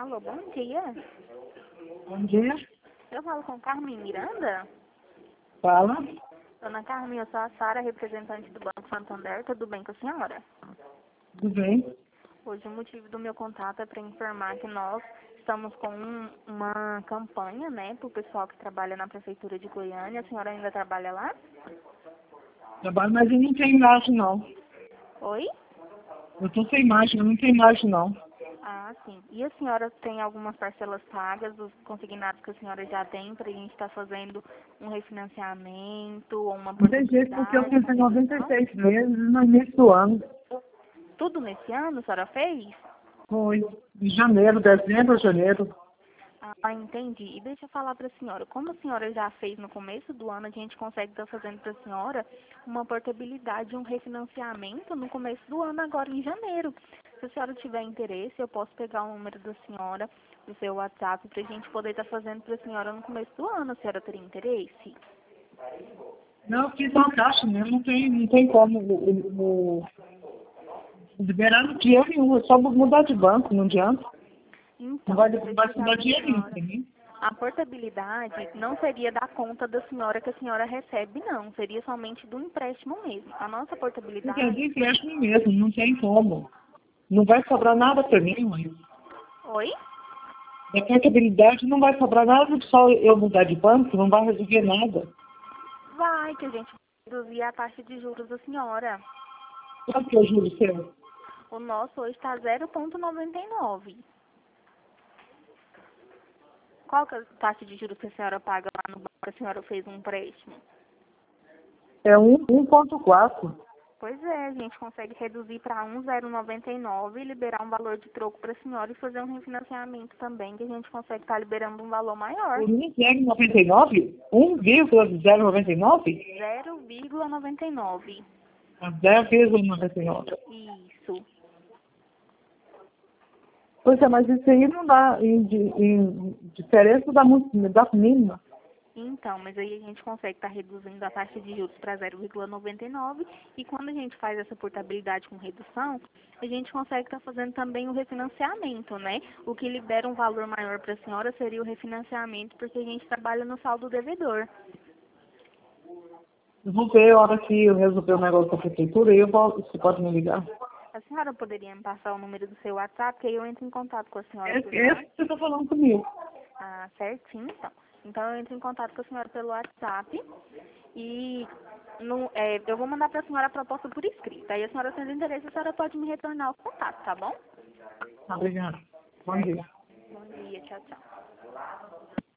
Alô, bom dia. Bom dia. Eu falo com Carmen Miranda. Fala. Dona Carmen, eu sou a Sara, representante do Banco Santander. Tudo bem com a senhora? Tudo bem? Hoje o motivo do meu contato é para informar que nós estamos com uma campanha, né, para o pessoal que trabalha na Prefeitura de Goiânia. A senhora ainda trabalha lá? Trabalho, mas eu não tenho imagem, não. Oi? Eu tô sem imagem, eu não tenho imagem, não. Ah, sim. E a senhora tem algumas parcelas pagas, os consignados que a senhora já tem, para a gente estar fazendo um refinanciamento ou uma Não tem jeito, porque eu portabilidade, uma fiz redução? 96 meses no início do ano. Tudo nesse ano a senhora fez? Foi em janeiro, dezembro, janeiro. Ah, entendi. E deixa eu falar para a senhora, como a senhora já fez no começo do ano, a gente consegue estar fazendo para a senhora uma portabilidade, um refinanciamento no começo do ano, agora em janeiro. Se a senhora tiver interesse, eu posso pegar o número da senhora, do seu WhatsApp, para a gente poder estar fazendo para a senhora no começo do ano. A senhora teria interesse? Não, eu fiz uma caixa mesmo, não tem como liberar no dinheiro nenhum, é só mudar de banco, não adianta. Não Então, vai, deixa eu não vai explicar mudar para a dinheiro nenhum senhora. pra mim. A portabilidade não seria da conta da senhora que a senhora recebe, não. Seria somente do empréstimo mesmo. A nossa Porque é portabilidade... de empréstimo mesmo, não tem como. Não vai sobrar nada pra mim, mãe. Oi? Da portabilidade não vai sobrar nada, só eu mudar de banco, não vai resolver nada. Vai, que a gente vai reduzir a taxa de juros da senhora. Quanto que eu juro seu? O nosso hoje está 0,99. Qual que é a taxa de juros que a senhora paga lá no banco que a senhora fez um empréstimo? É 1,4. Pois é, a gente consegue reduzir para 1,099 e liberar um valor de troco para a senhora e fazer um refinanciamento também, que a gente consegue estar liberando um valor maior. Por 1,099? 1,099? 0,99. A 0,99. Isso. Pois é, mas isso aí não dá, em diferença dá muito, dá mínima. Então, mas aí a gente consegue estar reduzindo a taxa de juros para 0,99 e quando a gente faz essa portabilidade com redução, a gente consegue estar fazendo também o refinanciamento, né? O que libera um valor maior para a senhora seria o refinanciamento, porque a gente trabalha no saldo devedor. Eu vou ver a hora que eu resolver o negócio da prefeitura e eu volto, você pode me ligar. A senhora poderia me passar o número do seu WhatsApp, que aí eu entro em contato com a senhora por Esse lá? que você está falando comigo. Ah, certinho, então. Então eu entro em contato com a senhora pelo WhatsApp e eu vou mandar para a senhora a proposta por escrito. Aí a senhora tendo interesse, a senhora pode me retornar o contato, tá bom? Obrigada. Bom dia. Bom dia, tchau, tchau.